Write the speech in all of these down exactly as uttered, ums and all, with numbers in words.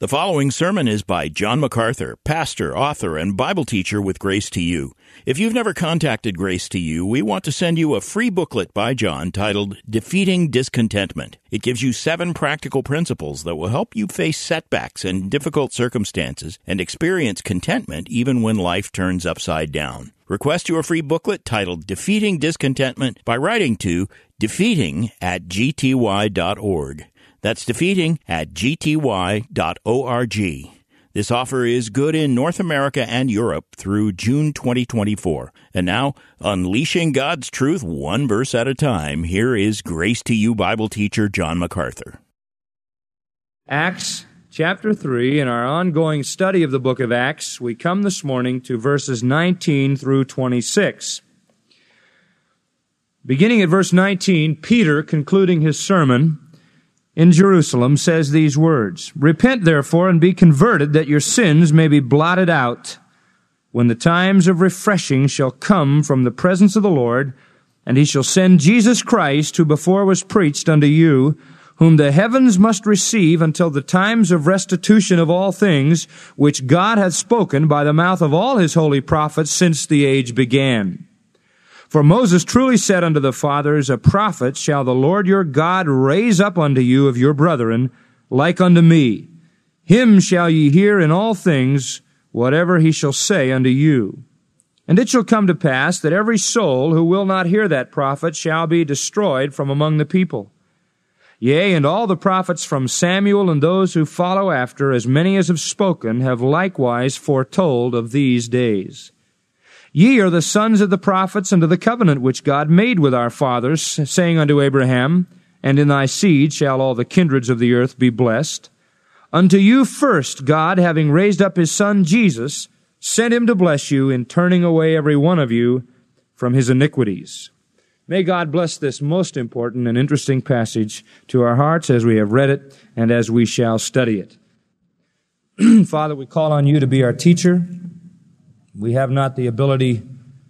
The following sermon is by John MacArthur, pastor, author, and Bible teacher with Grace to You. If you've never contacted Grace to You, we want to send you a free booklet by John titled Defeating Discontentment. It gives you seven practical principles that will help you face setbacks and difficult circumstances and experience contentment even when life turns upside down. Request your free booklet titled Defeating Discontentment by writing to defeating at g t y dot org. That's defeating at g t y dot org. This offer is good in North America and Europe through June twenty twenty-four. And now, unleashing God's truth one verse at a time, here is Grace to You Bible teacher John MacArthur. Acts chapter three, in our ongoing study of the book of Acts, we come this morning to verses nineteen through twenty-six. Beginning at verse nineteen, Peter, concluding his sermon in Jerusalem, says these words, "Repent therefore and be converted, that your sins may be blotted out, when the times of refreshing shall come from the presence of the Lord, and he shall send Jesus Christ, who before was preached unto you, whom the heavens must receive until the times of restitution of all things, which God hath spoken by the mouth of all his holy prophets since the age began. For Moses truly said unto the fathers, A prophet shall the Lord your God raise up unto you of your brethren, like unto me. Him shall ye hear in all things, whatever he shall say unto you. And it shall come to pass that every soul who will not hear that prophet shall be destroyed from among the people. Yea, and all the prophets from Samuel and those who follow after, as many as have spoken, have likewise foretold of these days. Ye are the sons of the prophets and of the covenant which God made with our fathers, saying unto Abraham, And in thy seed shall all the kindreds of the earth be blessed. Unto you first God, having raised up his Son Jesus, sent him to bless you in turning away every one of you from his iniquities." May God bless this most important and interesting passage to our hearts as we have read it and as we shall study it. Father, we call on you to be our teacher. We have not the ability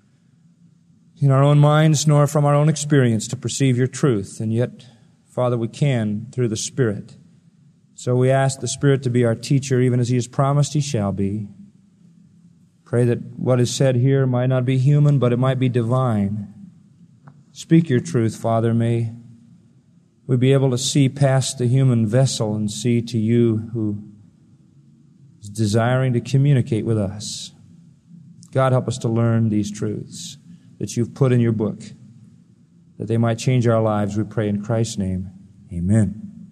in our own minds nor from our own experience to perceive your truth, and yet, Father, we can through the Spirit. So we ask the Spirit to be our teacher, even as he has promised he shall be. Pray that what is said here might not be human, but it might be divine. Speak your truth, Father. May we be able to see past the human vessel and see to you who is desiring to communicate with us. God, help us to learn these truths that you've put in your book, that they might change our lives, we pray in Christ's name. Amen.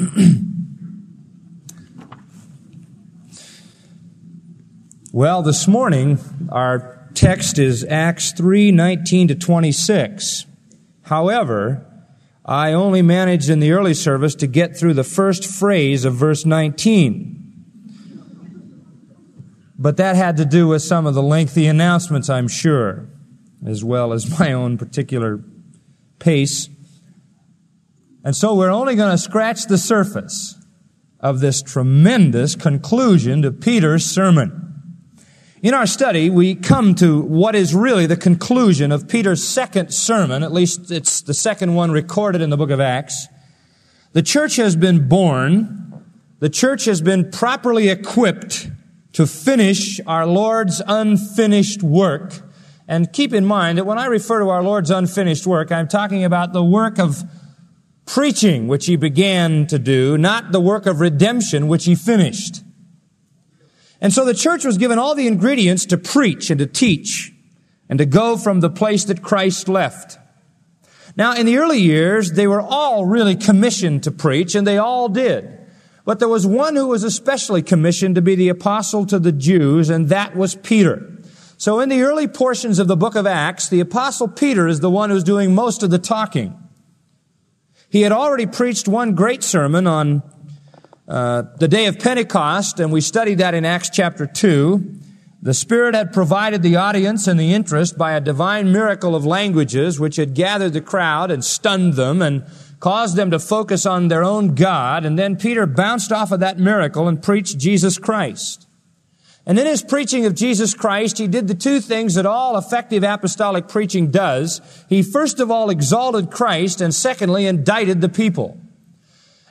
Well, this morning, our text is Acts three, nineteen to twenty-six. However, I only managed in the early service to get through the first phrase of verse nineteen. But that had to do with some of the lengthy announcements, I'm sure, as well as my own particular pace. And so we're only going to scratch the surface of this tremendous conclusion to Peter's sermon. In our study, we come to what is really the conclusion of Peter's second sermon, at least it's the second one recorded in the book of Acts. The church has been born. The church has been properly equipped to finish our Lord's unfinished work. And keep in mind that when I refer to our Lord's unfinished work, I'm talking about the work of preaching, which he began to do, not the work of redemption, which he finished. And so the church was given all the ingredients to preach and to teach and to go from the place that Christ left. Now, in the early years, they were all really commissioned to preach, and they all did. But there was one who was especially commissioned to be the apostle to the Jews, and that was Peter. So in the early portions of the book of Acts, the apostle Peter is the one who's doing most of the talking. He had already preached one great sermon on uh, the day of Pentecost, and we studied that in Acts chapter two. The Spirit had provided the audience and the interest by a divine miracle of languages which had gathered the crowd and stunned them and caused them to focus on their own God, and then Peter bounced off of that miracle and preached Jesus Christ. And in his preaching of Jesus Christ, he did the two things that all effective apostolic preaching does. He first of all exalted Christ, and secondly indicted the people.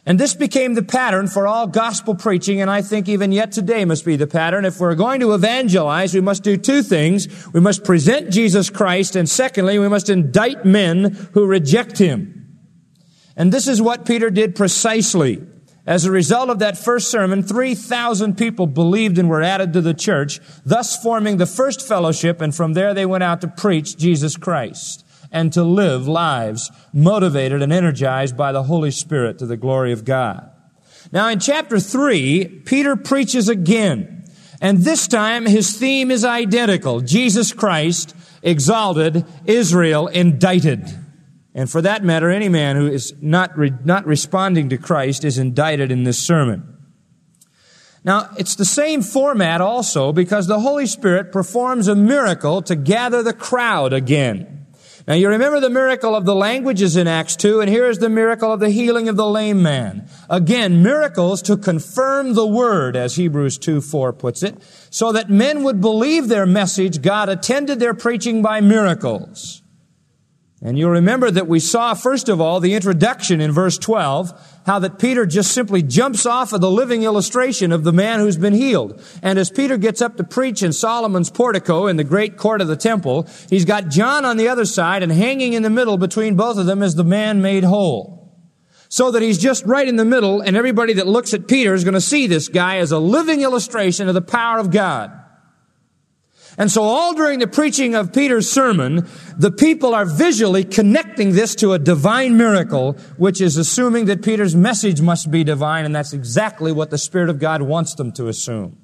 And this became the pattern for all gospel preaching, and I think even yet today must be the pattern. If we're going to evangelize, we must do two things. We must present Jesus Christ, and secondly, we must indict men who reject Him. And this is what Peter did precisely. As a result of that first sermon, three thousand people believed and were added to the church, thus forming the first fellowship, and from there they went out to preach Jesus Christ and to live lives motivated and energized by the Holy Spirit to the glory of God. Now in chapter three, Peter preaches again, and this time his theme is identical. Jesus Christ exalted, Israel indicted. And for that matter, any man who is not re- not responding to Christ is indicted in this sermon. Now, it's the same format also because the Holy Spirit performs a miracle to gather the crowd again. Now, you remember the miracle of the languages in Acts two, and here is the miracle of the healing of the lame man. Again, miracles to confirm the word, as Hebrews two four puts it, so that men would believe their message. God attended their preaching by miracles. And you'll remember that we saw, first of all, the introduction in verse twelve, how that Peter just simply jumps off of the living illustration of the man who's been healed. And as Peter gets up to preach in Solomon's portico in the great court of the temple, he's got John on the other side, and hanging in the middle between both of them is the man made whole. So that he's just right in the middle, and everybody that looks at Peter is going to see this guy as a living illustration of the power of God. And so all during the preaching of Peter's sermon, the people are visually connecting this to a divine miracle, which is assuming that Peter's message must be divine, and that's exactly what the Spirit of God wants them to assume.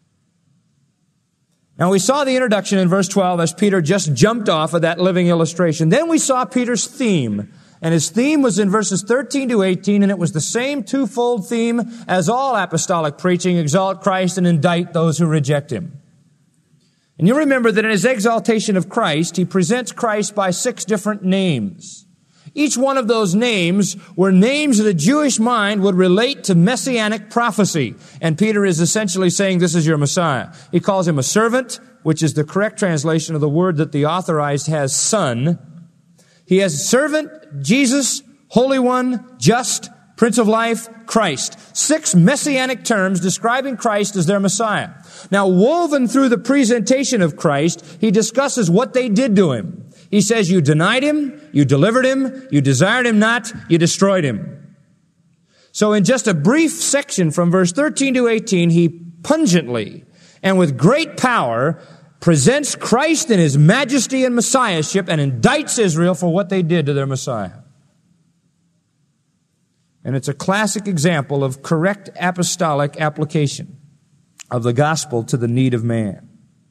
Now we saw the introduction in verse twelve as Peter just jumped off of that living illustration. Then we saw Peter's theme, and his theme was in verses thirteen to eighteen, and it was the same twofold theme as all apostolic preaching: exalt Christ and indict those who reject Him. And you remember that in his exaltation of Christ, he presents Christ by six different names. Each one of those names were names that the Jewish mind would relate to messianic prophecy. And Peter is essentially saying, this is your Messiah. He calls him a servant, which is the correct translation of the word that the authorized has, son. He has servant, Jesus, Holy One, just, Prince of Life, Christ. Six messianic terms describing Christ as their Messiah. Now, woven through the presentation of Christ, he discusses what they did to Him. He says, you denied Him, you delivered Him, you desired Him not, you destroyed Him. So in just a brief section from verse thirteen to eighteen, he pungently and with great power presents Christ in His majesty and messiahship and indicts Israel for what they did to their Messiah. And it's a classic example of correct apostolic application of the gospel to the need of man.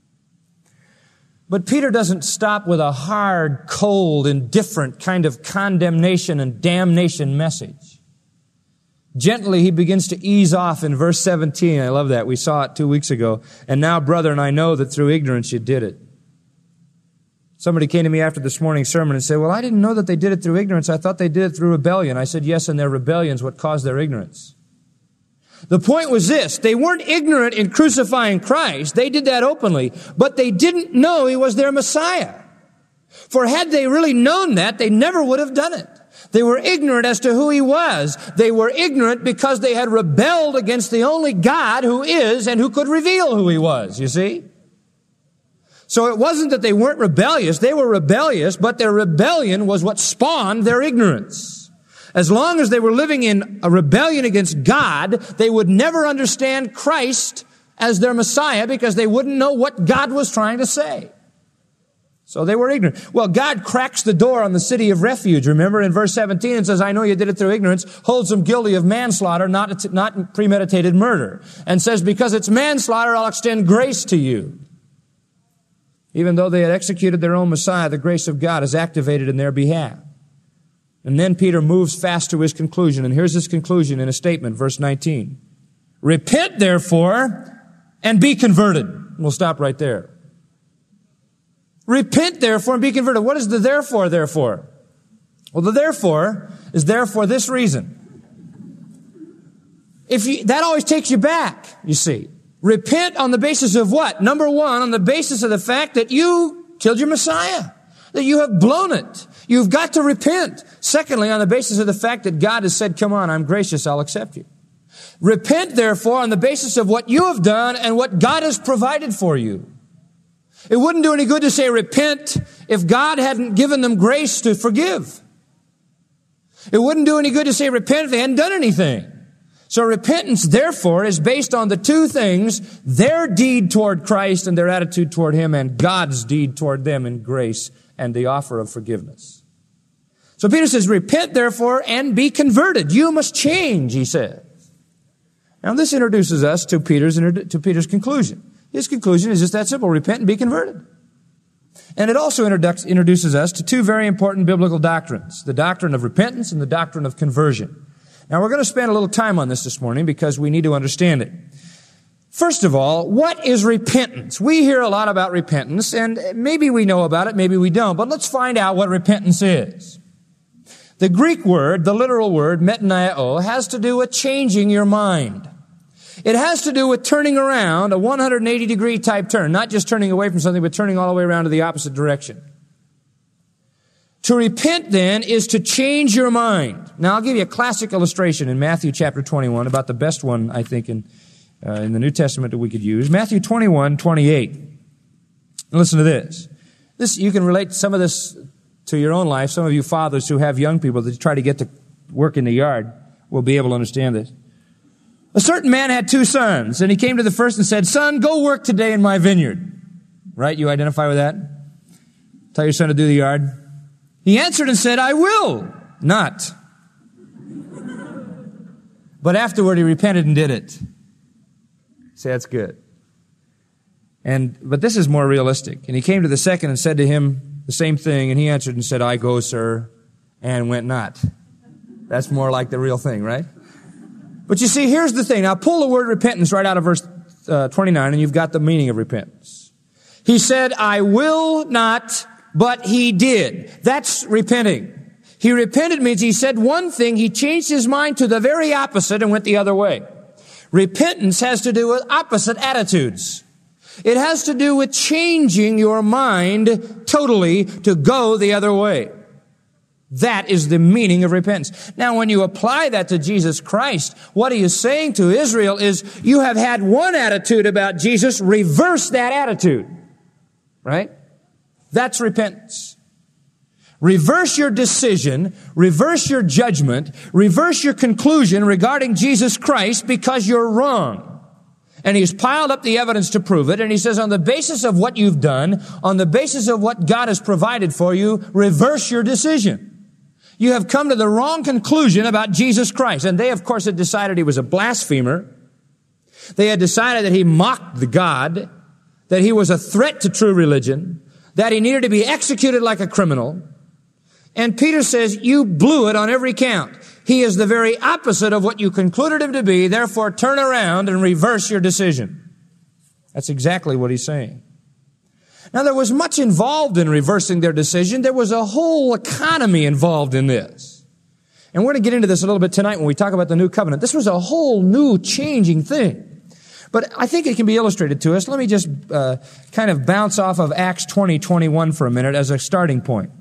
But Peter doesn't stop with a hard, cold, indifferent kind of condemnation and damnation message. Gently, he begins to ease off in verse seventeen. I love that. We saw it two weeks ago. And now, brethren, I know that through ignorance you did it. Somebody came to me after this morning's sermon and said, well, I didn't know that they did it through ignorance. I thought they did it through rebellion. I said, yes, and their rebellion is what caused their ignorance. The point was this: they weren't ignorant in crucifying Christ. They did that openly, but they didn't know He was their Messiah. For had they really known that, they never would have done it. They were ignorant as to who He was. They were ignorant because they had rebelled against the only God who is and who could reveal who He was, you see? So it wasn't that they weren't rebellious. They were rebellious, but their rebellion was what spawned their ignorance. As long as they were living in a rebellion against God, they would never understand Christ as their Messiah because they wouldn't know what God was trying to say. So they were ignorant. Well, God cracks the door on the city of refuge, remember, in verse seventeen, and says, I know you did it through ignorance, holds them guilty of manslaughter, not, not premeditated murder, and says, because it's manslaughter, I'll extend grace to you. Even though they had executed their own Messiah, the grace of God is activated in their behalf. And then Peter moves fast to his conclusion, and here's his conclusion in a statement, verse nineteen. Repent, therefore, and be converted. We'll stop right there. Repent, therefore, and be converted. What is the therefore, therefore? Well, the therefore is there for this reason. If you, that always takes you back, you see. Repent on the basis of what? Number one, on the basis of the fact that you killed your Messiah. That you have blown it. You've got to repent. Secondly, on the basis of the fact that God has said, come on, I'm gracious, I'll accept you. Repent, therefore, on the basis of what you have done and what God has provided for you. It wouldn't do any good to say repent if God hadn't given them grace to forgive. It wouldn't do any good to say repent if they hadn't done anything. So repentance, therefore, is based on the two things, their deed toward Christ and their attitude toward Him, and God's deed toward them in grace and the offer of forgiveness. So Peter says, repent, therefore, and be converted. You must change, he says. Now this introduces us to Peter's, to Peter's conclusion. His conclusion is just that simple, repent and be converted. And it also introduces us to two very important biblical doctrines, the doctrine of repentance and the doctrine of conversion. Now, we're going to spend a little time on this this morning because we need to understand it. First of all, what is repentance? We hear a lot about repentance, and maybe we know about it, maybe we don't, but let's find out what repentance is. The Greek word, the literal word, metanoeo, has to do with changing your mind. It has to do with turning around, a one hundred eighty degree type turn, not just turning away from something, but turning all the way around to the opposite direction. To repent, then, is to change your mind. Now, I'll give you a classic illustration in Matthew chapter twenty-one, about the best one, I think, in uh, in the New Testament that we could use. Matthew twenty-one, twenty-eight. Listen to this. This, you can relate some of this to your own life. Some of you fathers who have young people that try to get to work in the yard will be able to understand this. A certain man had two sons, and he came to the first and said, son, go work today in my vineyard. Right? You identify with that? Tell your son to do the yard. He answered and said, I will not. But afterward he repented and did it. Say, that's good. And, but this is more realistic. And he came to the second and said to him the same thing, and he answered and said, I go, sir, and went not. That's more like the real thing, right? But you see, here's the thing. Now pull the word repentance right out of verse uh, twenty-nine, and you've got the meaning of repentance. He said, I will not, but he did. That's repenting. He repented means he said one thing, he changed his mind to the very opposite and went the other way. Repentance has to do with opposite attitudes. It has to do with changing your mind totally to go the other way. That is the meaning of repentance. Now, when you apply that to Jesus Christ, what he is saying to Israel is, you have had one attitude about Jesus, reverse that attitude. Right? That's repentance. Reverse your decision, reverse your judgment, reverse your conclusion regarding Jesus Christ because you're wrong. And he's piled up the evidence to prove it, and he says, on the basis of what you've done, on the basis of what God has provided for you, reverse your decision. You have come to the wrong conclusion about Jesus Christ. And they, of course, had decided he was a blasphemer. They had decided that he mocked the God, that he was a threat to true religion, that he needed to be executed like a criminal. And Peter says, you blew it on every count. He is the very opposite of what you concluded him to be. Therefore, turn around and reverse your decision. That's exactly what he's saying. Now, there was much involved in reversing their decision. There was a whole economy involved in this. And we're going to get into this a little bit tonight when we talk about the new covenant. This was a whole new changing thing. But I think it can be illustrated to us. Let me just uh, kind of bounce off of Acts twenty, twenty-one for a minute as a starting point.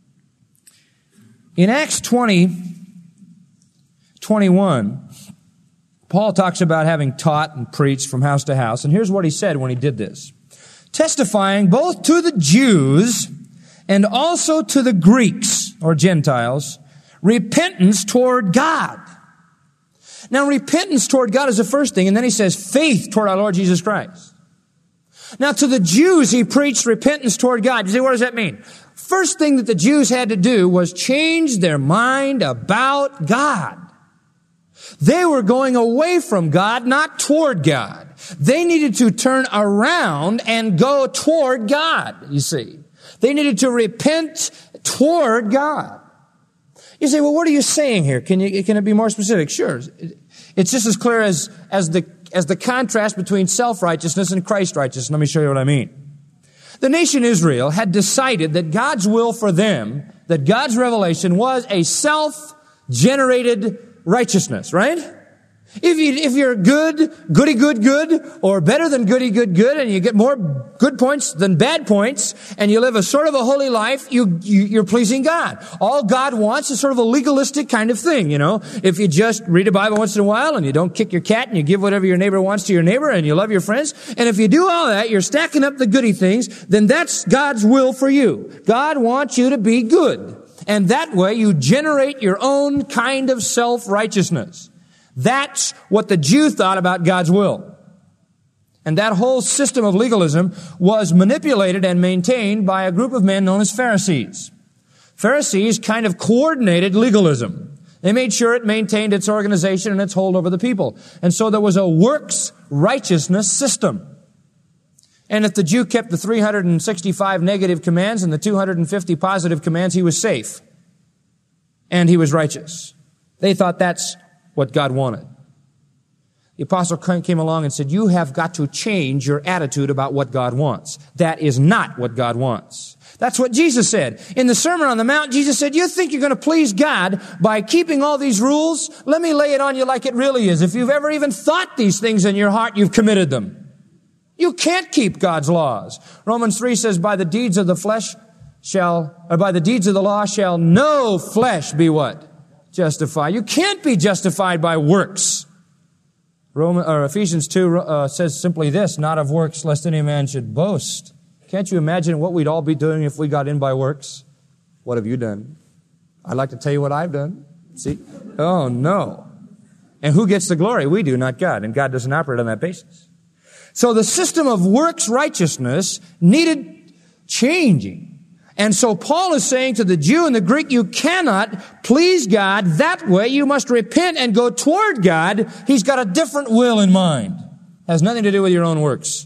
In Acts twenty, twenty-one, Paul talks about having taught and preached from house to house. And here's what he said when he did this. Testifying both to the Jews and also to the Greeks, or Gentiles, repentance toward God. Now, repentance toward God is the first thing, and then he says faith toward our Lord Jesus Christ. Now, to the Jews, he preached repentance toward God. You say, what does that mean? First thing that the Jews had to do was change their mind about God. They were going away from God, not toward God. They needed to turn around and go toward God, you see. They needed to repent toward God. You say, well, what are you saying here? Can you, can it be more specific? Sure. It's just as clear as, as the, as the contrast between self-righteousness and Christ-righteousness. Let me show you what I mean. The nation Israel had decided that God's will for them, that God's revelation was a self-generated righteousness, right? If you, if you're good, goody good good, or better than goody good good, and you get more good points than bad points, and you live a sort of a holy life, you, you, you're pleasing God. All God wants is sort of a legalistic kind of thing, you know. If you just read a Bible once in a while, and you don't kick your cat, and you give whatever your neighbor wants to your neighbor, and you love your friends, and if you do all that, you're stacking up the goody things, then that's God's will for you. God wants you to be good. And that way you generate your own kind of self-righteousness. That's what the Jew thought about God's will. And that whole system of legalism was manipulated and maintained by a group of men known as Pharisees. Pharisees kind of coordinated legalism. They made sure it maintained its organization and its hold over the people. And so there was a works righteousness system. And if the Jew kept the three hundred sixty-five negative commands and the two hundred fifty positive commands, he was safe. And he was righteous. They thought that's what God wanted. The apostle came along and said, you have got to change your attitude about what God wants. That is not what God wants. That's what Jesus said. In the Sermon on the Mount, Jesus said, you think you're going to please God by keeping all these rules? Let me lay it on you like it really is. If you've ever even thought these things in your heart, you've committed them. You can't keep God's laws. Romans three says, by the deeds of the flesh shall, or by the deeds of the law shall no flesh be what? Justified. You can't be justified by works. Roman, or Ephesians two uh, says simply this, not of works, lest any man should boast. Can't you imagine what we'd all be doing if we got in by works? What have you done? I'd like to tell you what I've done. See? Oh, no. And who gets the glory? We do, not God. And God doesn't operate on that basis. So the system of works righteousness needed changing. And so Paul is saying to the Jew and the Greek, you cannot please God that way. You must repent and go toward God. He's got a different will in mind. Has nothing to do with your own works.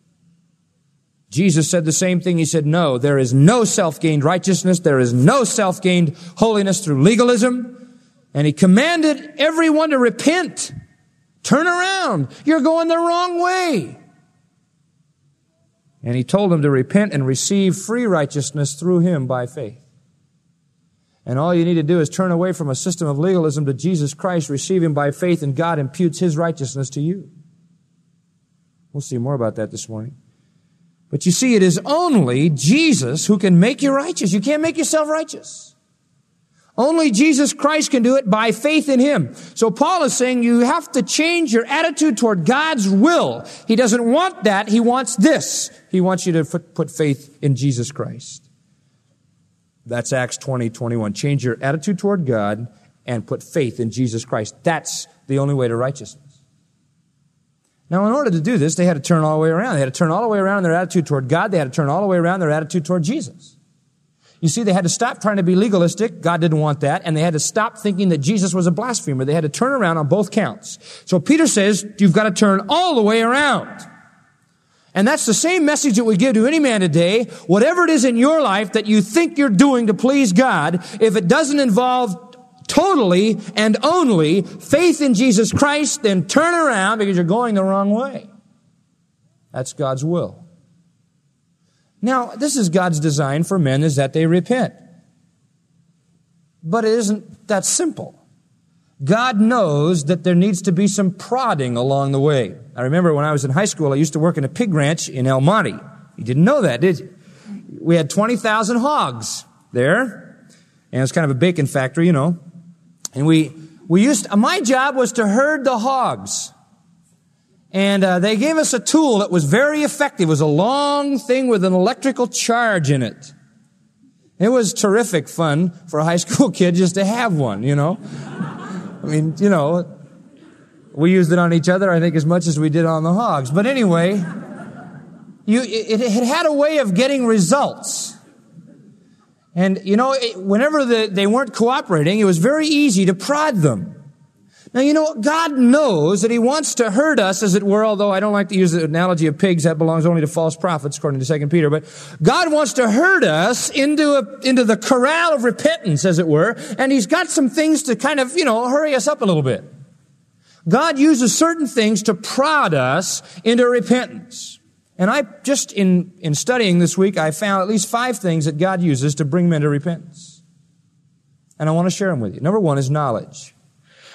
Jesus said the same thing. He said, no, there is no self-gained righteousness. There is no self-gained holiness through legalism. And he commanded everyone to repent. Turn around. You're going the wrong way. And he told them to repent and receive free righteousness through him by faith. And all you need to do is turn away from a system of legalism to Jesus Christ, receive him by faith, and God imputes his righteousness to you. We'll see more about that this morning. But you see, it is only Jesus who can make you righteous. You can't make yourself righteous. Only Jesus Christ can do it by faith in him. So Paul is saying you have to change your attitude toward God's will. He doesn't want that. He wants this. He wants you to put faith in Jesus Christ. That's Acts twenty, twenty-one. Change your attitude toward God and put faith in Jesus Christ. That's the only way to righteousness. Now, in order to do this, they had to turn all the way around. They had to turn all the way around in their attitude toward God. They had to turn all the way around in their attitude toward Jesus. You see, they had to stop trying to be legalistic. God didn't want that. And they had to stop thinking that Jesus was a blasphemer. They had to turn around on both counts. So Peter says, you've got to turn all the way around. And that's the same message that we give to any man today. Whatever it is in your life that you think you're doing to please God, if it doesn't involve totally and only faith in Jesus Christ, then turn around because you're going the wrong way. That's God's will. Now, this is God's design for men, is that they repent. But it isn't that simple. God knows that there needs to be some prodding along the way. I remember when I was in high school, I used to work in a pig ranch in El Monte. You didn't know that, did you? We had twenty thousand hogs there. And it was kind of a bacon factory, you know. And we, we used, to, my job was to herd the hogs. And uh, they gave us a tool that was very effective. It was a long thing with an electrical charge in it. It was terrific fun for a high school kid just to have one, you know. I mean, you know, we used it on each other, I think, as much as we did on the hogs. But anyway, you, it, it had a way of getting results. And, you know, it, whenever the, they weren't cooperating, it was very easy to prod them. Now, you know, God knows that he wants to herd us, as it were, although I don't like to use the analogy of pigs. That belongs only to false prophets, according to Second Peter. But God wants to herd us into a, into the corral of repentance, as it were. And he's got some things to kind of, you know, hurry us up a little bit. God uses certain things to prod us into repentance. And I just, in, in studying this week, I found at least five things that God uses to bring men to repentance. And I want to share them with you. Number one is knowledge.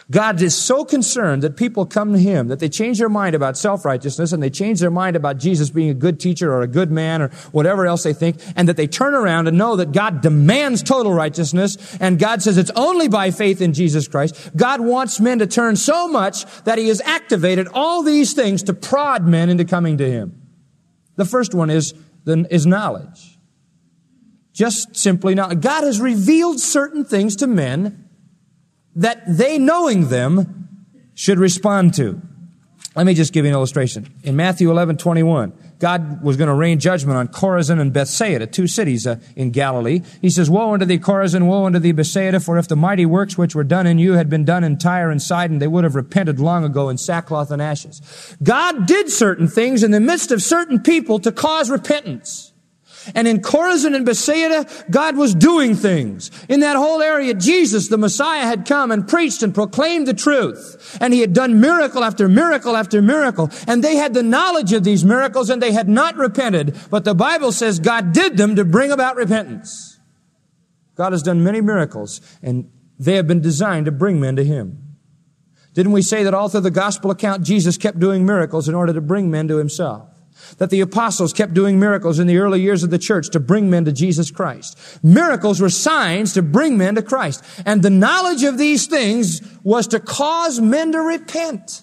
God is so concerned that people come to Him, that they change their mind about self-righteousness, and they change their mind about Jesus being a good teacher or a good man or whatever else they think, and that they turn around and know that God demands total righteousness, and God says it's only by faith in Jesus Christ. God wants men to turn so much that He has activated all these things to prod men into coming to Him. The first one is, is knowledge. Just simply knowledge. God has revealed certain things to men that they, knowing them, should respond to. Let me just give you an illustration. In Matthew eleven twenty-one, God was going to rain judgment on Chorazin and Bethsaida, two cities uh, in Galilee. He says, "Woe unto thee, Chorazin, woe unto thee, Bethsaida, for if the mighty works which were done in you had been done in Tyre and Sidon, they would have repented long ago in sackcloth and ashes." God did certain things in the midst of certain people to cause repentance. And in Chorazin and Bethsaida, God was doing things. In that whole area, Jesus, the Messiah, had come and preached and proclaimed the truth. And He had done miracle after miracle after miracle. And they had the knowledge of these miracles and they had not repented. But the Bible says God did them to bring about repentance. God has done many miracles and they have been designed to bring men to Him. Didn't we say that all through the gospel account, Jesus kept doing miracles in order to bring men to Himself? That the apostles kept doing miracles in the early years of the church to bring men to Jesus Christ. Miracles were signs to bring men to Christ. And the knowledge of these things was to cause men to repent.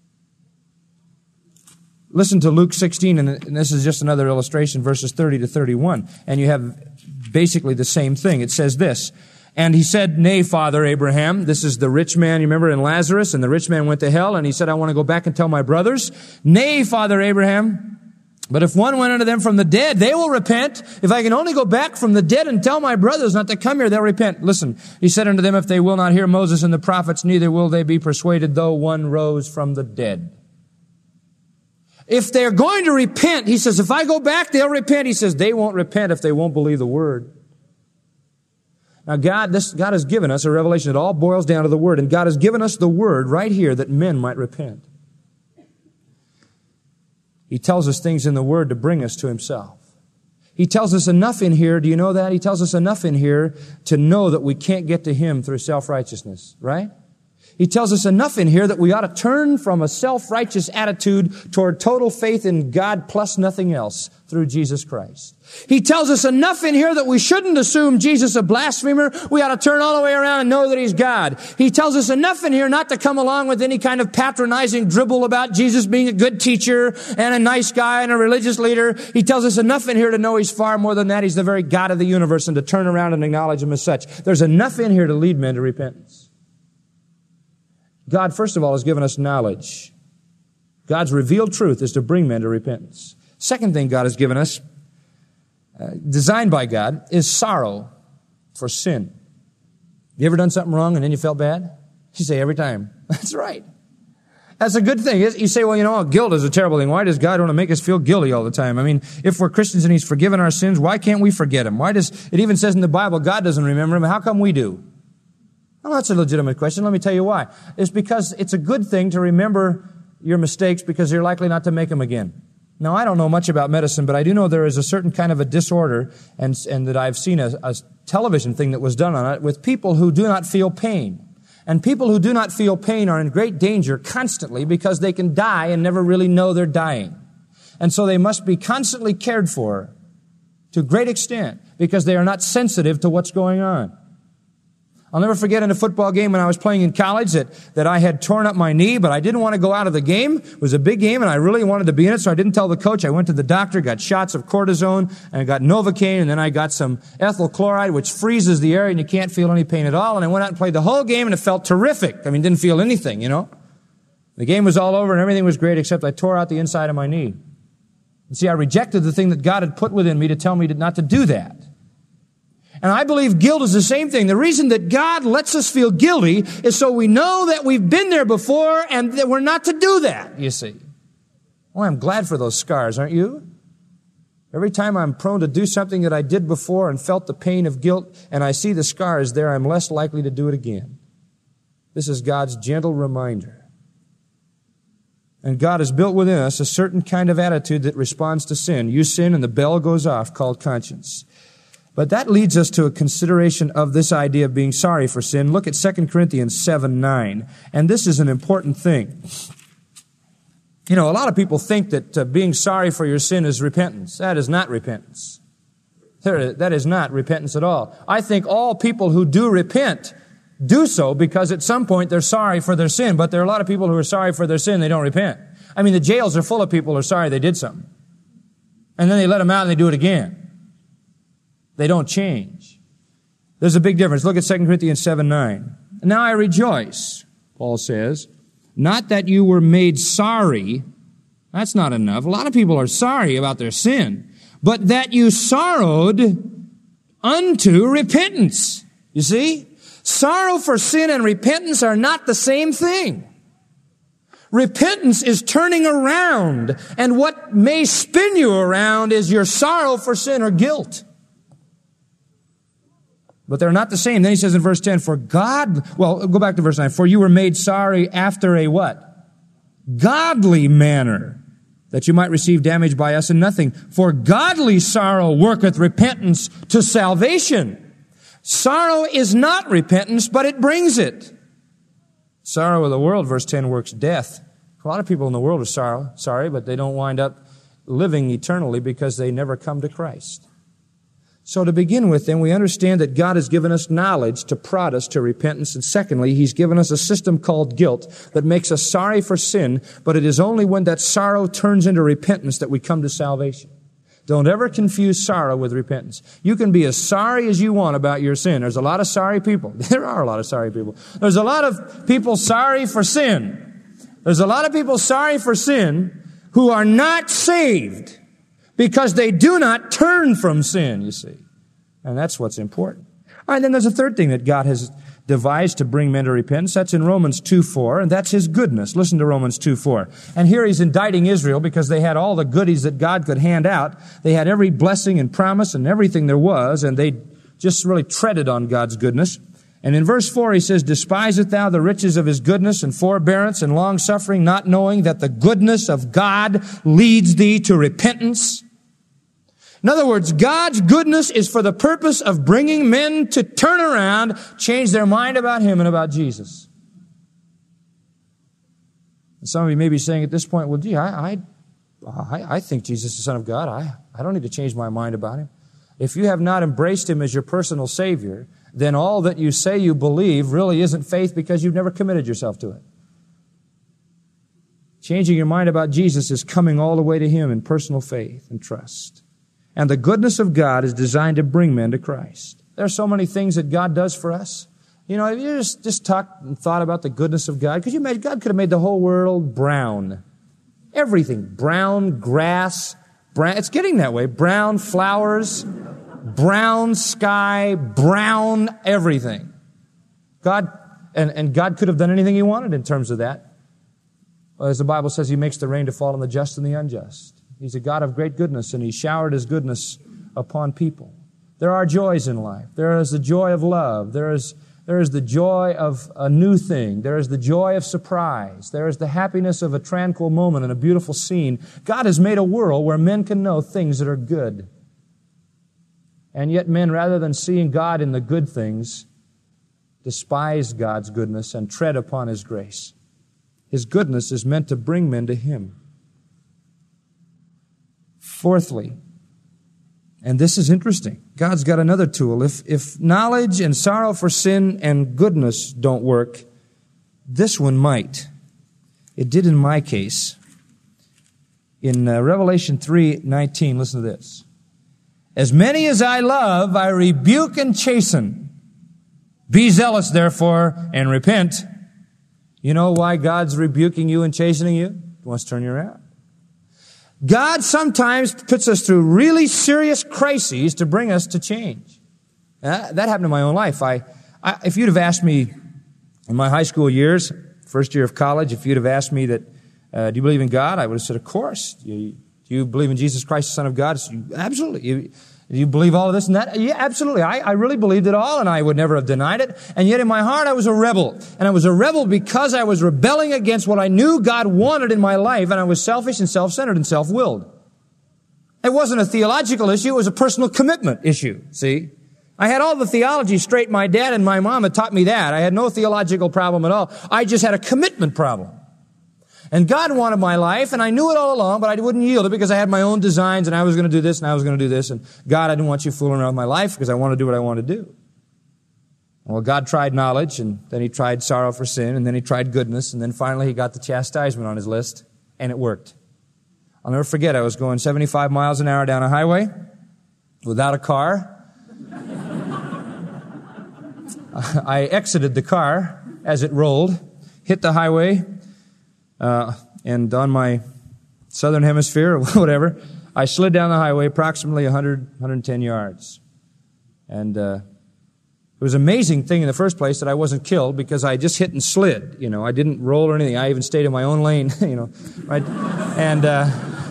Listen to Luke sixteen, and this is just another illustration, verses thirty to thirty-one. And you have basically the same thing. It says this, "And he said, Nay, Father Abraham," this is the rich man, you remember in Lazarus, and the rich man went to hell, and he said, "I want to go back and tell my brothers. Nay, Father Abraham, but if one went unto them from the dead, they will repent. If I can only go back from the dead and tell my brothers not to come here, they'll repent." Listen, he said unto them, "If they will not hear Moses and the prophets, neither will they be persuaded, though one rose from the dead." If they're going to repent, he says, if I go back, they'll repent. He says, they won't repent if they won't believe the Word. Now, God, this, God has given us a revelation. It all boils down to the Word. And God has given us the Word right here that men might repent. He tells us things in the Word to bring us to Himself. He tells us enough in here. Do you know that? He tells us enough in here to know that we can't get to Him through self-righteousness, right? He tells us enough in here that we ought to turn from a self-righteous attitude toward total faith in God plus nothing else through Jesus Christ. He tells us enough in here that we shouldn't assume Jesus a blasphemer. We ought to turn all the way around and know that He's God. He tells us enough in here not to come along with any kind of patronizing dribble about Jesus being a good teacher and a nice guy and a religious leader. He tells us enough in here to know He's far more than that. He's the very God of the universe, and to turn around and acknowledge Him as such. There's enough in here to lead men to repentance. God, first of all, has given us knowledge. God's revealed truth is to bring men to repentance. Second thing God has given us, uh, designed by God, is sorrow for sin. You ever done something wrong and then you felt bad? You say every time. That's right. That's a good thing. You say, well, you know, guilt is a terrible thing. Why does God want to make us feel guilty all the time? I mean, if we're Christians and He's forgiven our sins, why can't we forget Him? Why does, it even says in the Bible, God doesn't remember Him. How come we do? Well, that's a legitimate question. Let me tell you why. It's because it's a good thing to remember your mistakes because you're likely not to make them again. Now, I don't know much about medicine, but I do know there is a certain kind of a disorder, and, and that I've seen a, a television thing that was done on it, with people who do not feel pain. And people who do not feel pain are in great danger constantly because they can die and never really know they're dying. And so they must be constantly cared for to a great extent because they are not sensitive to what's going on. I'll never forget in a football game when I was playing in college that, that I had torn up my knee, but I didn't want to go out of the game. It was a big game, and I really wanted to be in it, so I didn't tell the coach. I went to the doctor, got shots of cortisone, and I got Novocaine, and then I got some ethyl chloride, which freezes the area, and you can't feel any pain at all. And I went out and played the whole game, and it felt terrific. I mean, didn't feel anything, you know. The game was all over, and everything was great, except I tore out the inside of my knee. And see, I rejected the thing that God had put within me to tell me to, not to do that. And I believe guilt is the same thing. The reason that God lets us feel guilty is so we know that we've been there before and that we're not to do that, you see. Well, I'm glad for those scars, aren't you? Every time I'm prone to do something that I did before and felt the pain of guilt and I see the scars there, I'm less likely to do it again. This is God's gentle reminder. And God has built within us a certain kind of attitude that responds to sin. You sin and the bell goes off, called conscience. But that leads us to a consideration of this idea of being sorry for sin. Look at Second Corinthians seven nine. And this is an important thing. You know, a lot of people think that uh, being sorry for your sin is repentance. That is not repentance. There, that is not repentance at all. I think all people who do repent do so because at some point they're sorry for their sin. But there are a lot of people who are sorry for their sin, they don't repent. I mean, the jails are full of people who are sorry they did something. And then they let them out and they do it again. They don't change. There's a big difference. Look at Second Corinthians seven nine. Now I rejoice, Paul says, not that you were made sorry. That's not enough. A lot of people are sorry about their sin. But that you sorrowed unto repentance. You see? Sorrow for sin and repentance are not the same thing. Repentance is turning around. And what may spin you around is your sorrow for sin or guilt. But they're not the same. Then he says in verse ten, for God, well, go back to verse nine. For you were made sorry after a what? Godly manner, that you might receive damage by us in nothing. For godly sorrow worketh repentance to salvation. Sorrow is not repentance, but it brings it. Sorrow of the world, verse ten, works death. A lot of people in the world are sorrow, sorry, but they don't wind up living eternally because they never come to Christ. So to begin with, then, we understand that God has given us knowledge to prod us to repentance. And secondly, He's given us a system called guilt that makes us sorry for sin, but it is only when that sorrow turns into repentance that we come to salvation. Don't ever confuse sorrow with repentance. You can be as sorry as you want about your sin. There's a lot of sorry people. There are a lot of sorry people. There's a lot of people sorry for sin. There's a lot of people sorry for sin who are not saved, because they do not turn from sin, you see. And that's what's important. All right, then there's a third thing that God has devised to bring men to repentance. That's in Romans two four, and that's His goodness. Listen to Romans two four. And here He's indicting Israel because they had all the goodies that God could hand out. They had every blessing and promise and everything there was, and they just really treaded on God's goodness. And in verse four, he says, despiseth thou the riches of His goodness and forbearance and long-suffering, not knowing that the goodness of God leads thee to repentance? In other words, God's goodness is for the purpose of bringing men to turn around, change their mind about Him and about Jesus. And some of you may be saying at this point, well, gee, I, I, I, I think Jesus is the Son of God. I, I don't need to change my mind about Him. If you have not embraced Him as your personal Savior, then all that you say you believe really isn't faith because you've never committed yourself to it. Changing your mind about Jesus is coming all the way to Him in personal faith and trust. And the goodness of God is designed to bring men to Christ. There are so many things that God does for us. You know, if you just, just talked and thought about the goodness of God, could you imagine God could have made the whole world brown? Everything. Brown grass. Brown, it's getting that way. Brown flowers. Brown sky. Brown everything. God, and, and God could have done anything He wanted in terms of that. As the Bible says, He makes the rain to fall on the just and the unjust. He's a God of great goodness, and He showered His goodness upon people. There are joys in life. There is the joy of love. There is, there is the joy of a new thing. There is the joy of surprise. There is the happiness of a tranquil moment and a beautiful scene. God has made a world where men can know things that are good. And yet men, rather than seeing God in the good things, despise God's goodness and tread upon His grace. His goodness is meant to bring men to Him. Fourthly, and this is interesting, God's got another tool. If, if knowledge and sorrow for sin and goodness don't work, this one might. It did in my case. In uh, Revelation three nineteen, listen to this. As many as I love, I rebuke and chasten. Be zealous, therefore, and repent. You know why God's rebuking you and chastening you? He wants to turn you around. God sometimes puts us through really serious crises to bring us to change. Uh, that happened in my own life. I, I, if you'd have asked me in my high school years, first year of college, if you'd have asked me that, uh, do you believe in God? I would have said, of course. Do you, do you believe in Jesus Christ, the Son of God? So you, absolutely. You, do you believe all of this and that? Yeah, absolutely. I, I really believed it all, and I would never have denied it. And yet in my heart, I was a rebel. And I was a rebel because I was rebelling against what I knew God wanted in my life, and I was selfish and self-centered and self-willed. It wasn't a theological issue, it was a personal commitment issue, see? I had all the theology straight. My dad and my mom had taught me that. I had no theological problem at all. I just had a commitment problem. And God wanted my life, and I knew it all along, but I wouldn't yield it because I had my own designs, and I was going to do this, and I was going to do this. And God, I didn't want you fooling around with my life because I want to do what I want to do. Well, God tried knowledge, and then He tried sorrow for sin, and then He tried goodness, and then finally He got the chastisement on His list, and it worked. I'll never forget, I was going seventy-five miles an hour down a highway without a car. I exited the car as it rolled, hit the highway, uh, and on my southern hemisphere, or whatever, I slid down the highway approximately one hundred, one hundred ten yards. And uh, it was an amazing thing in the first place that I wasn't killed because I just hit and slid. You know, I didn't roll or anything. I even stayed in my own lane, you know. Right? And uh,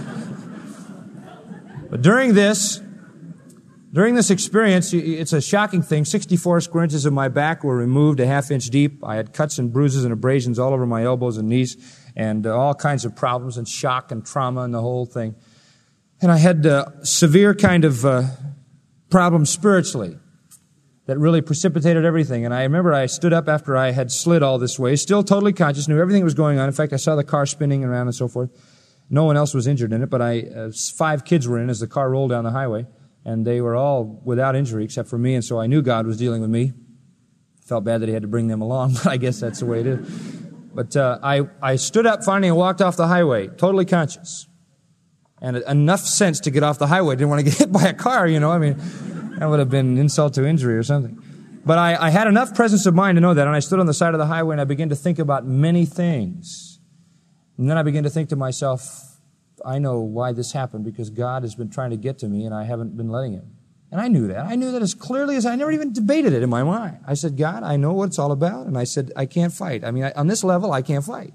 but during this, during this experience, it's a shocking thing. sixty-four square inches of my back were removed a half inch deep. I had cuts and bruises and abrasions all over my elbows and knees and uh, all kinds of problems and shock and trauma and the whole thing. And I had uh, severe kind of uh, problems spiritually that really precipitated everything. And I remember I stood up after I had slid all this way, still totally conscious, knew everything that was going on. In fact, I saw the car spinning around and so forth. No one else was injured in it, but I, uh, five kids were in as the car rolled down the highway. And they were all without injury except for me, and so I knew God was dealing with me. Felt bad that He had to bring them along, but I guess that's the way it is. But uh, I, I stood up finally and walked off the highway, totally conscious. And enough sense to get off the highway. Didn't want to get hit by a car, you know. I mean, that would have been insult to injury or something. But I, I had enough presence of mind to know that, and I stood on the side of the highway and I began to think about many things. And then I began to think to myself, I know why this happened, because God has been trying to get to me and I haven't been letting Him. And I knew that. I knew that as clearly as I never even debated it in my mind. I said, God, I know what it's all about. And I said, I can't fight. I mean, I, on this level, I can't fight.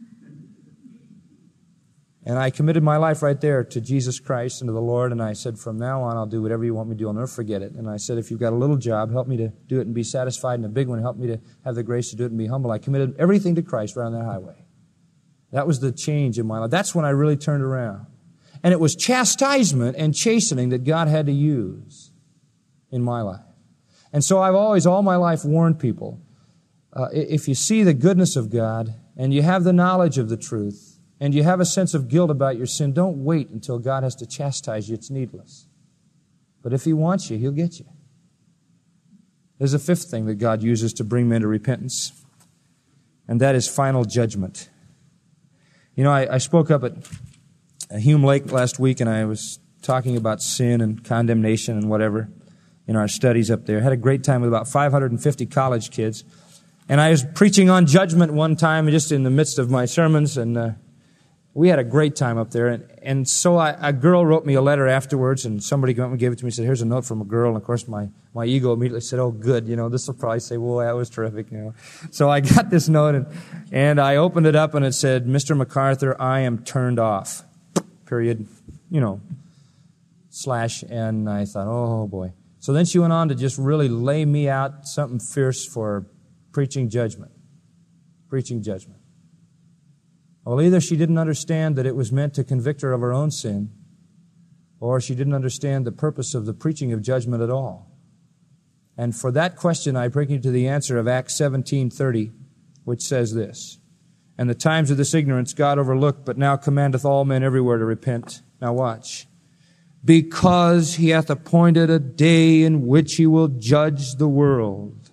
And I committed my life right there to Jesus Christ and to the Lord. And I said, from now on, I'll do whatever you want me to do. I'll never forget it. And I said, if you've got a little job, help me to do it and be satisfied. And a big one, help me to have the grace to do it and be humble. I committed everything to Christ right on that highway. That was the change in my life. That's when I really turned around. And it was chastisement and chastening that God had to use in my life. And so I've always, all my life, warned people, uh, if you see the goodness of God and you have the knowledge of the truth and you have a sense of guilt about your sin, don't wait until God has to chastise you. It's needless. But if He wants you, He'll get you. There's a fifth thing that God uses to bring men to repentance, and that is final judgment. You know, I, I spoke up at Hume Lake last week, and I was talking about sin and condemnation and whatever in our studies up there. I had a great time with about five hundred fifty college kids. And I was preaching on judgment one time just in the midst of my sermons, and uh, we had a great time up there. And, and so I, a girl wrote me a letter afterwards, and somebody came up and gave it to me and said, here's a note from a girl. And of course, my, my ego immediately said, oh, good, you know, this will probably say, well, that was terrific, you know. So I got this note, and, and I opened it up, and it said, Mister MacArthur, I am turned off. Period, you know, slash, and I thought, oh, boy. So then she went on to just really lay me out something fierce for preaching judgment. Preaching judgment. Well, either she didn't understand that it was meant to convict her of her own sin, or she didn't understand the purpose of the preaching of judgment at all. And for that question, I bring you to the answer of Acts seventeen thirty, which says this, and the times of this ignorance God overlooked, but now commandeth all men everywhere to repent. Now watch. Because He hath appointed a day in which He will judge the world.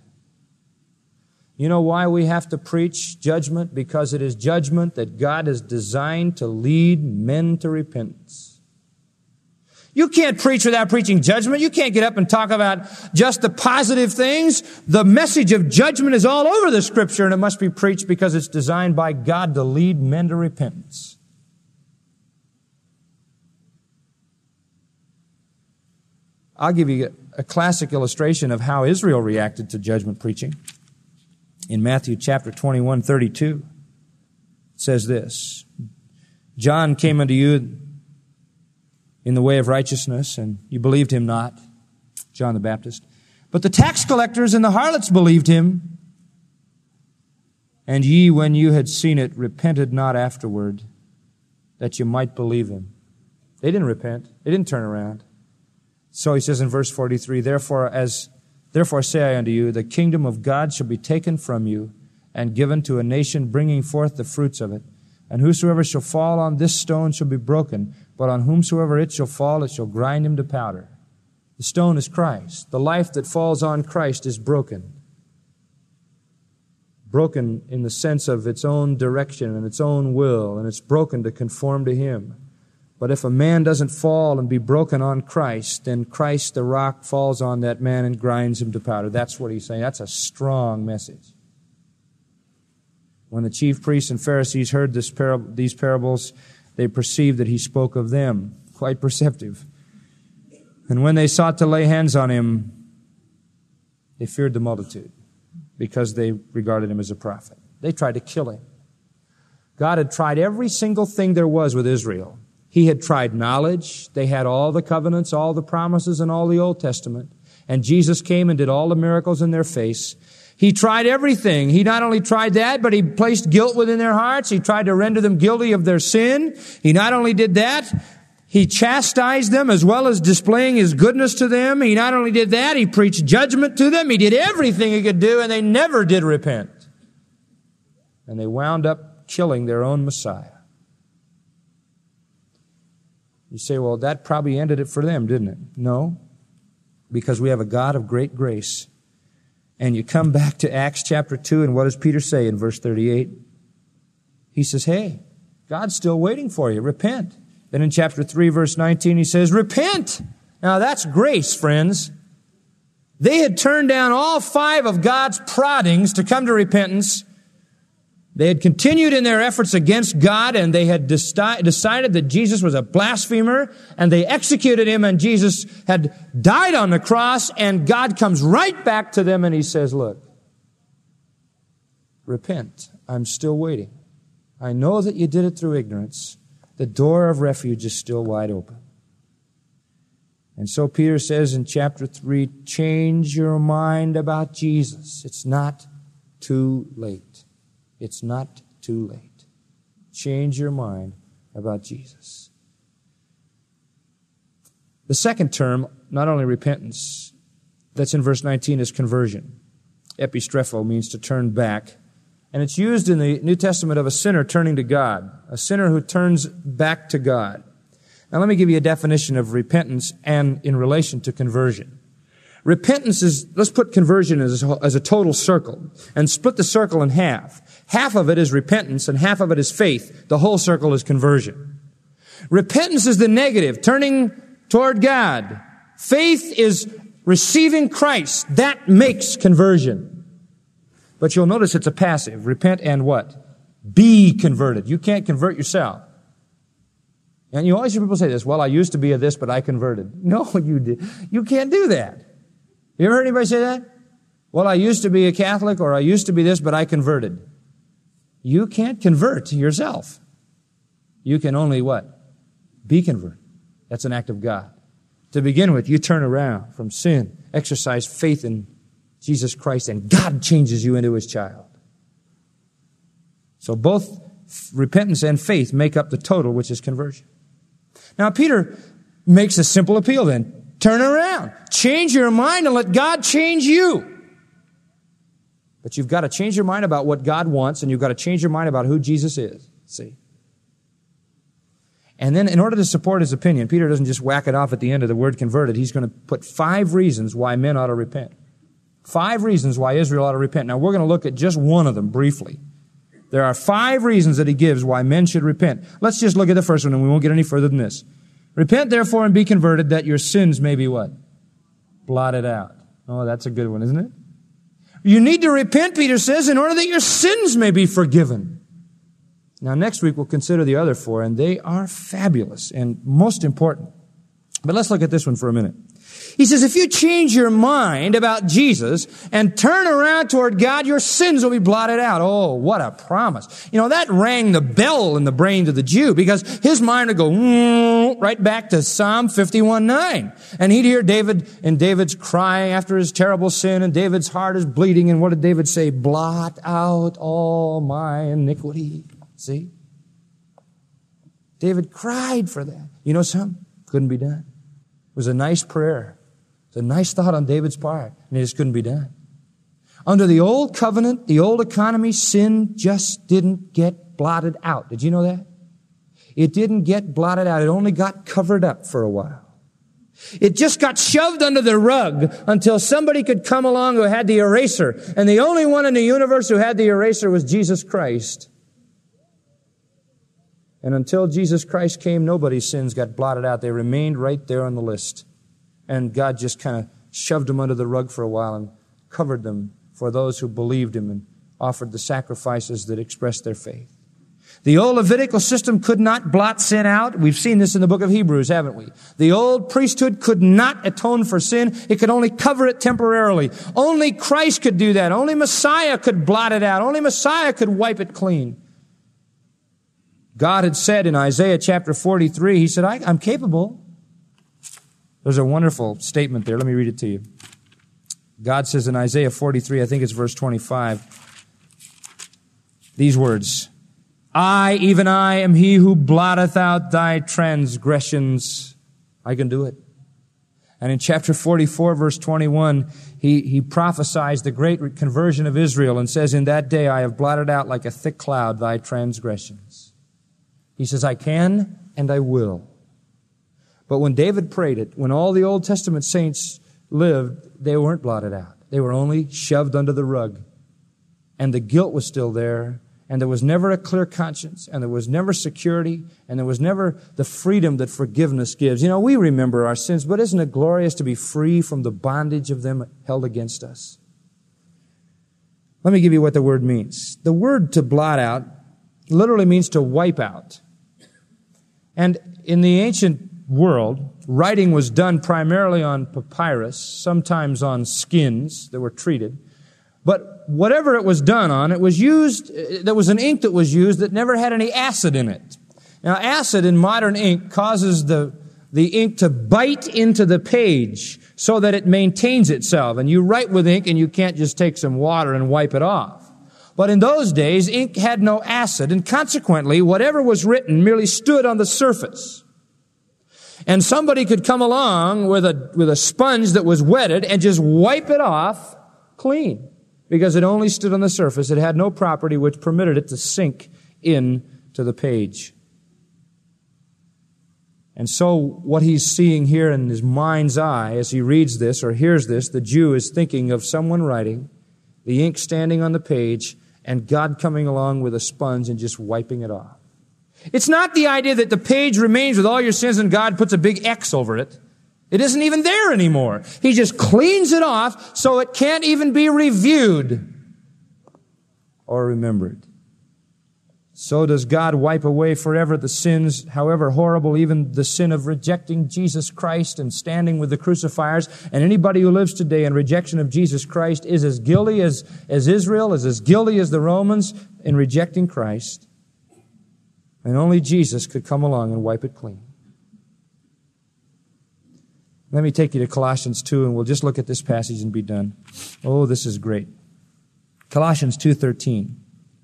You know why we have to preach judgment? Because it is judgment that God has designed to lead men to repentance. You can't preach without preaching judgment. You can't get up and talk about just the positive things. The message of judgment is all over the Scripture, and it must be preached because it's designed by God to lead men to repentance. I'll give you a classic illustration of how Israel reacted to judgment preaching. In Matthew chapter twenty-one, thirty-two, it says this, John came unto you in the way of righteousness, and you believed him not, John the Baptist. But the tax collectors and the harlots believed him. And ye, when you had seen it, repented not afterward, that you might believe him. They didn't repent. They didn't turn around. So he says in verse forty-three, Therefore, as therefore say I unto you, the kingdom of God shall be taken from you and given to a nation bringing forth the fruits of it. And whosoever shall fall on this stone shall be broken, but on whomsoever it shall fall, it shall grind him to powder. The stone is Christ. The life that falls on Christ is broken. Broken in the sense of its own direction and its own will, and it's broken to conform to Him. But if a man doesn't fall and be broken on Christ, then Christ, the rock, falls on that man and grinds him to powder. That's what he's saying. That's a strong message. When the chief priests and Pharisees heard this parab- these parables, they perceived that he spoke of them. Quite perceptive. And when they sought to lay hands on him, they feared the multitude because they regarded him as a prophet. They tried to kill him. God had tried every single thing there was with Israel. He had tried knowledge. They had all the covenants, all the promises, and all the Old Testament. And Jesus came and did all the miracles in their face. He tried everything. He not only tried that, but He placed guilt within their hearts. He tried to render them guilty of their sin. He not only did that, He chastised them as well as displaying His goodness to them. He not only did that, He preached judgment to them. He did everything He could do, and they never did repent. And they wound up killing their own Messiah. You say, well, that probably ended it for them, didn't it? No, because we have a God of great grace. And you come back to Acts chapter two, and what does Peter say in verse thirty-eight? He says, hey, God's still waiting for you. Repent. Then in chapter three, verse nineteen, he says, repent. Now that's grace, friends. They had turned down all five of God's proddings to come to repentance. They had continued in their efforts against God, and they had deci- decided that Jesus was a blasphemer, and they executed Him, and Jesus had died on the cross, and God comes right back to them, and He says, look, repent. I'm still waiting. I know that you did it through ignorance. The door of refuge is still wide open. And so Peter says in chapter three, change your mind about Jesus. It's not too late. It's not too late. Change your mind about Jesus. The second term, not only repentance, that's in verse nineteen, is conversion. Epistrepho means to turn back. And it's used in the New Testament of a sinner turning to God, a sinner who turns back to God. Now let me give you a definition of repentance and in relation to conversion. Repentance is, let's put conversion as a, as a total circle and split the circle in half. Half of it is repentance and half of it is faith. The whole circle is conversion. Repentance is the negative, turning toward God. Faith is receiving Christ. That makes conversion. But you'll notice it's a passive. Repent and what? Be converted. You can't convert yourself. And you always hear people say this, well, I used to be a this, but I converted. No, you did. You can't do that. You ever heard anybody say that? Well, I used to be a Catholic, or I used to be this, but I converted. You can't convert yourself. You can only what? Be converted. That's an act of God. To begin with, you turn around from sin, exercise faith in Jesus Christ, and God changes you into His child. So both repentance and faith make up the total, which is conversion. Now, Peter makes a simple appeal then. Turn around. Change your mind and let God change you. But you've got to change your mind about what God wants, and you've got to change your mind about who Jesus is. See? And then in order to support his opinion, Peter doesn't just whack it off at the end of the word converted. He's going to put five reasons why men ought to repent. Five reasons why Israel ought to repent. Now, we're going to look at just one of them briefly. There are five reasons that he gives why men should repent. Let's just look at the first one, and we won't get any further than this. Repent, therefore, and be converted, that your sins may be what? Blotted out. Oh, that's a good one, isn't it? You need to repent, Peter says, in order that your sins may be forgiven. Now, next week we'll consider the other four, and they are fabulous and most important. But let's look at this one for a minute. He says, if you change your mind about Jesus and turn around toward God, your sins will be blotted out. Oh, what a promise. You know, that rang the bell in the brain of the Jew, because his mind would go mm, right back to Psalm fifty-one nine. And he'd hear David, and David's crying after his terrible sin, and David's heart is bleeding. And what did David say? Blot out all my iniquity. See? David cried for that. You know something? Couldn't be done. It was a nice prayer. It was a nice thought on David's part, and it just couldn't be done. Under the old covenant, the old economy, sin just didn't get blotted out. Did you know that? It didn't get blotted out. It only got covered up for a while. It just got shoved under the rug until somebody could come along who had the eraser. And the only one in the universe who had the eraser was Jesus Christ. And until Jesus Christ came, nobody's sins got blotted out. They remained right there on the list. And God just kind of shoved them under the rug for a while and covered them for those who believed Him and offered the sacrifices that expressed their faith. The old Levitical system could not blot sin out. We've seen this in the book of Hebrews, haven't we? The old priesthood could not atone for sin. It could only cover it temporarily. Only Christ could do that. Only Messiah could blot it out. Only Messiah could wipe it clean. God had said in Isaiah chapter forty-three, He said, I, I'm capable. There's a wonderful statement there. Let me read it to you. God says in Isaiah forty-three, I think it's verse twenty-five, these words, I, even I, am He who blotteth out thy transgressions. I can do it. And in chapter forty-four, verse twenty-one, he, he prophesies the great conversion of Israel and says, in that day I have blotted out like a thick cloud thy transgressions. He says, I can and I will. But when David prayed it, when all the Old Testament saints lived, they weren't blotted out. They were only shoved under the rug. And the guilt was still there. And there was never a clear conscience, and there was never security, and there was never the freedom that forgiveness gives. You know, we remember our sins, but isn't it glorious to be free from the bondage of them held against us? Let me give you what the word means. The word to blot out literally means to wipe out. And in the ancient world, writing was done primarily on papyrus, sometimes on skins that were treated. But whatever it was done on, it was used, there was an ink that was used that never had any acid in it. Now, acid in modern ink causes the, the ink to bite into the page so that it maintains itself. And you write with ink and you can't just take some water and wipe it off. But in those days, ink had no acid, and consequently, whatever was written merely stood on the surface. And somebody could come along with a, with a sponge that was wetted and just wipe it off clean. Because it only stood on the surface. It had no property which permitted it to sink in to the page. And so what he's seeing here in his mind's eye as he reads this or hears this, the Jew is thinking of someone writing, the ink standing on the page, and God coming along with a sponge and just wiping it off. It's not the idea that the page remains with all your sins and God puts a big X over it. It isn't even there anymore. He just cleans it off so it can't even be reviewed or remembered. So does God wipe away forever the sins, however horrible, even the sin of rejecting Jesus Christ and standing with the crucifiers. And anybody who lives today in rejection of Jesus Christ is as guilty as, as Israel, is as guilty as the Romans in rejecting Christ. And only Jesus could come along and wipe it clean. Let me take you to Colossians two, and we'll just look at this passage and be done. Oh, this is great. Colossians two thirteen.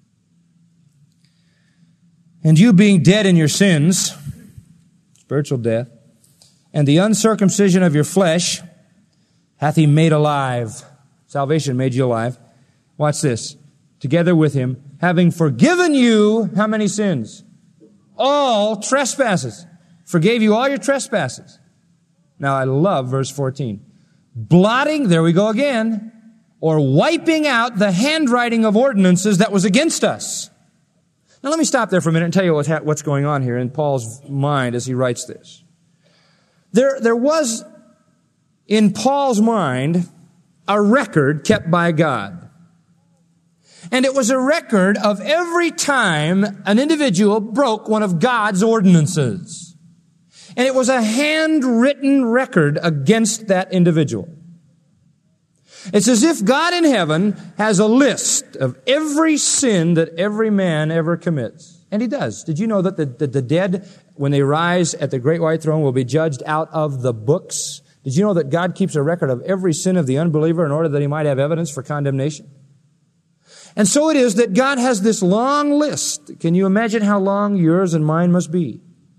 And you being dead in your sins, spiritual death, and the uncircumcision of your flesh, hath He made alive. Salvation made you alive. Watch this. Together with Him, having forgiven you, how many sins? All trespasses. Forgave you all your trespasses. Now, I love verse fourteen. Blotting, there we go again, or wiping out the handwriting of ordinances that was against us. Now, let me stop there for a minute and tell you what's, ha- what's going on here in Paul's mind as he writes this. There, there was, in Paul's mind, a record kept by God. And it was a record of every time an individual broke one of God's ordinances. And it was a handwritten record against that individual. It's as if God in heaven has a list of every sin that every man ever commits. And He does. Did you know that the, the, the dead, when they rise at the great white throne, will be judged out of the books? Did you know that God keeps a record of every sin of the unbeliever in order that He might have evidence for condemnation? And so it is that God has this long list. Can you imagine how long yours and mine must be?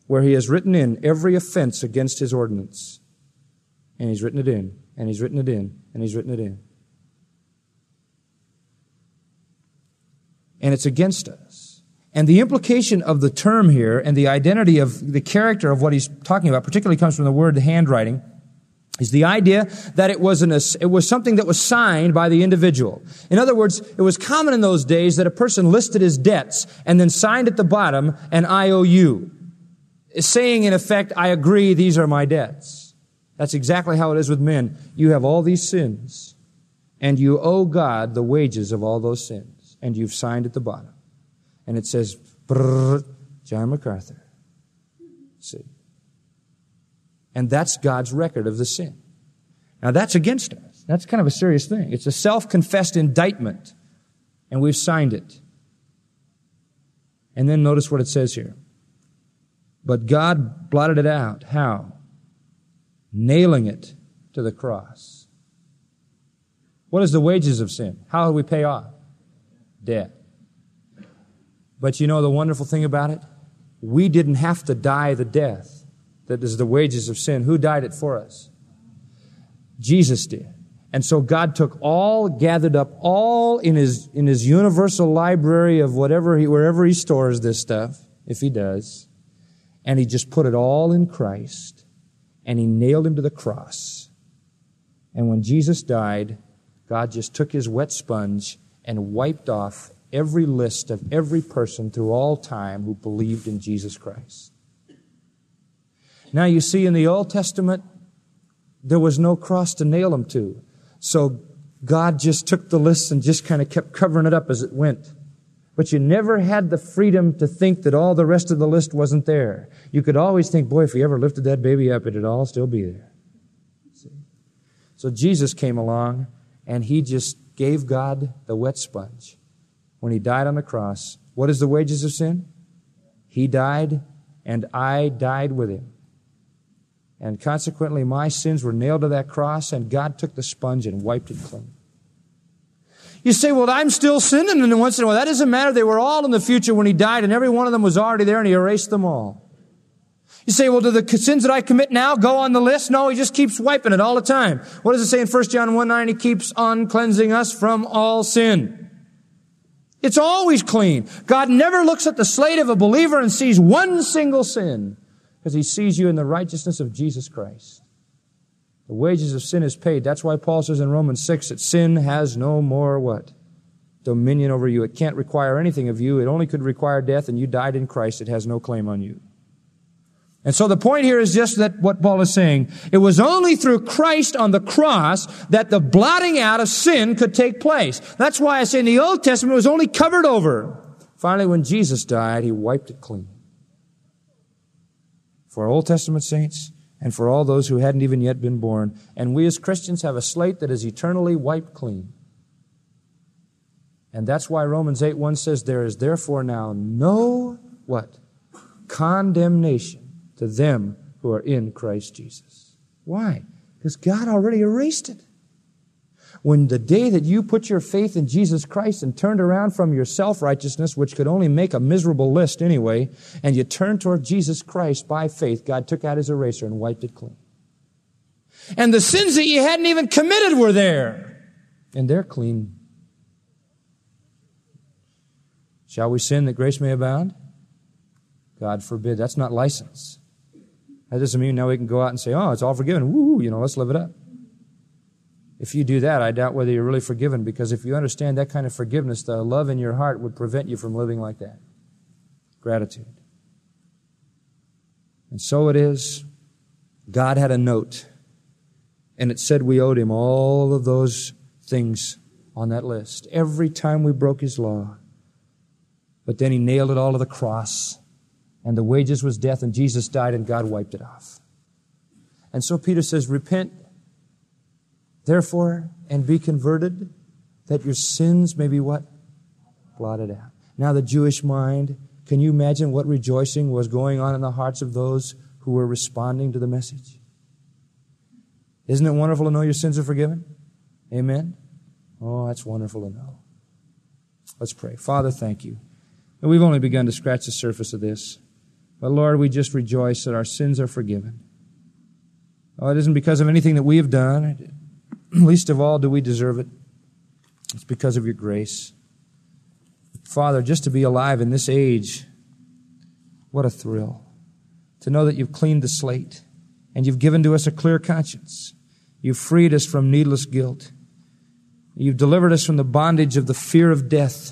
where he has written in every offense against his ordinance. And he's written it in, and he's written it in, and he's written it in. And it's against us. And the implication of the term here and the identity of the character of what he's talking about, particularly comes from the word handwriting, is the idea that it was, an, it was something that was signed by the individual. In other words, it was common in those days that a person listed his debts and then signed at the bottom an I O U, saying in effect, I agree, these are my debts. That's exactly how it is with men. You have all these sins, and you owe God the wages of all those sins, and you've signed at the bottom. And it says, brrr, John MacArthur. See? And that's God's record of the sin. Now that's against us. That's kind of a serious thing. It's a self-confessed indictment, and we've signed it. And then notice what it says here. But God blotted it out. How? Nailing it to the cross. What is the wages of sin? How do we pay off? Death. But you know the wonderful thing about it? We didn't have to die the death that is the wages of sin. Who died it for us? Jesus did. And so God took all, gathered up all in his, in his universal library of whatever he, wherever he stores this stuff, if he does, and he just put it all in Christ, and he nailed him to the cross. And when Jesus died, God just took his wet sponge and wiped off every list of every person through all time who believed in Jesus Christ. Now you see, in the Old Testament, there was no cross to nail them to. So God just took the list and just kind of kept covering it up as it went. But you never had the freedom to think that all the rest of the list wasn't there. You could always think, boy, if he ever lifted that baby up, it'd all still be there. See? So Jesus came along, and he just gave God the wet sponge. When he died on the cross, what is the wages of sin? He died, and I died with him. And consequently, my sins were nailed to that cross, and God took the sponge and wiped it clean. You say, well, I'm still sinning, and once in a while. That doesn't matter. They were all in the future when he died, and every one of them was already there, and he erased them all. You say, well, do the sins that I commit now go on the list? No, he just keeps wiping it all the time. What does it say in First John one nine? He keeps on cleansing us from all sin. It's always clean. God never looks at the slate of a believer and sees one single sin, because he sees you in the righteousness of Jesus Christ. The wages of sin is paid. That's why Paul says in Romans six that sin has no more what? Dominion over you. It can't require anything of you. It only could require death, and you died in Christ. It has no claim on you. And so the point here is just that what Paul is saying. It was only through Christ on the cross that the blotting out of sin could take place. That's why I say in the Old Testament it was only covered over. Finally, when Jesus died, he wiped it clean. For Old Testament saints and for all those who hadn't even yet been born. And we as Christians have a slate that is eternally wiped clean. And that's why Romans eight one says, there is therefore now no, what? Condemnation to them who are in Christ Jesus. Why? Because God already erased it. When the day that you put your faith in Jesus Christ and turned around from your self-righteousness, which could only make a miserable list anyway, and you turned toward Jesus Christ by faith, God took out his eraser and wiped it clean. And the sins that you hadn't even committed were there, and they're clean. Shall we sin that grace may abound? God forbid. That's not license. That doesn't mean now we can go out and say, oh, it's all forgiven. Woo, you know, let's live it up. If you do that, I doubt whether you're really forgiven, because if you understand that kind of forgiveness, the love in your heart would prevent you from living like that. Gratitude. And so it is. God had a note, and it said we owed him all of those things on that list every time we broke his law. But then he nailed it all to the cross, and the wages was death, and Jesus died, and God wiped it off. And so Peter says, repent, therefore, and be converted, that your sins may be what? Blotted out. Now the Jewish mind, can you imagine what rejoicing was going on in the hearts of those who were responding to the message? Isn't it wonderful to know your sins are forgiven? Amen? Oh, that's wonderful to know. Let's pray. Father, thank you. And we've only begun to scratch the surface of this. But Lord, we just rejoice that our sins are forgiven. Oh, it isn't because of anything that we have done. Least of all do we deserve it. It's because of your grace. Father, just to be alive in this age, what a thrill. To know that you've cleaned the slate and you've given to us a clear conscience. You've freed us from needless guilt. You've delivered us from the bondage of the fear of death.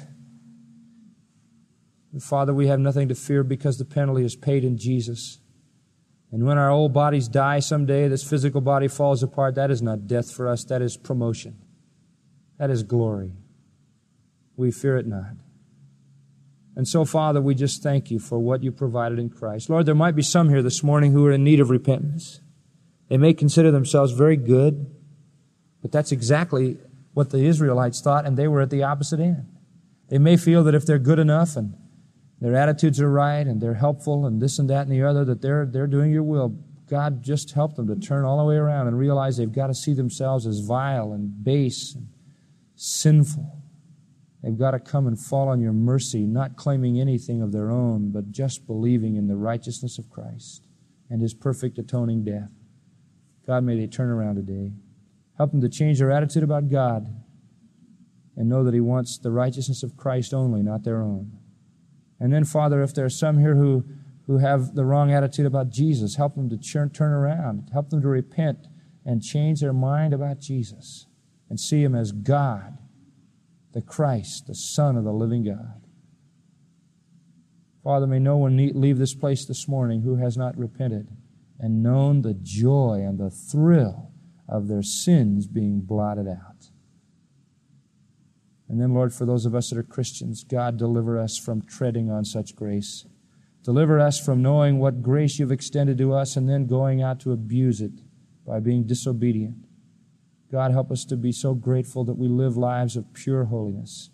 And Father, we have nothing to fear because the penalty is paid in Jesus. And when our old bodies die someday, this physical body falls apart, that is not death for us, that is promotion. That is glory. We fear it not. And so, Father, we just thank you for what you provided in Christ. Lord, there might be some here this morning who are in need of repentance. They may consider themselves very good, but that's exactly what the Israelites thought, and they were at the opposite end. They may feel that if they're good enough and their attitudes are right and they're helpful and this and that and the other, that they're, they're doing your will. God, just help them to turn all the way around and realize they've got to see themselves as vile and base and sinful. They've got to come and fall on your mercy, not claiming anything of their own, but just believing in the righteousness of Christ and His perfect atoning death. God, may they turn around today. Help them to change their attitude about God and know that He wants the righteousness of Christ only, not their own. And then, Father, if there are some here who, who have the wrong attitude about Jesus, help them to turn, turn around. Help them to repent and change their mind about Jesus and see Him as God, the Christ, the Son of the living God. Father, may no one leave this place this morning who has not repented and known the joy and the thrill of their sins being blotted out. And then, Lord, for those of us that are Christians, God, deliver us from treading on such grace. Deliver us from knowing what grace you've extended to us and then going out to abuse it by being disobedient. God, help us to be so grateful that we live lives of pure holiness.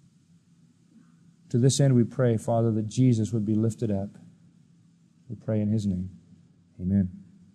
To this end, we pray, Father, that Jesus would be lifted up. We pray in His name. Amen.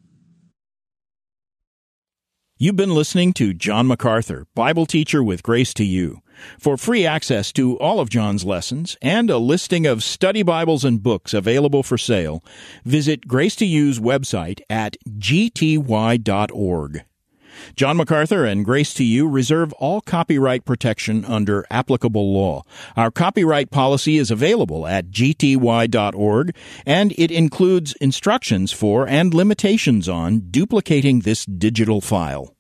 You've been listening to John MacArthur, Bible teacher with Grace to You. For free access to all of John's lessons and a listing of study Bibles and books available for sale, visit Grace to You's website at g t y dot org. John MacArthur and Grace to You reserve all copyright protection under applicable law. Our copyright policy is available at g t y dot org, and it includes instructions for and limitations on duplicating this digital file.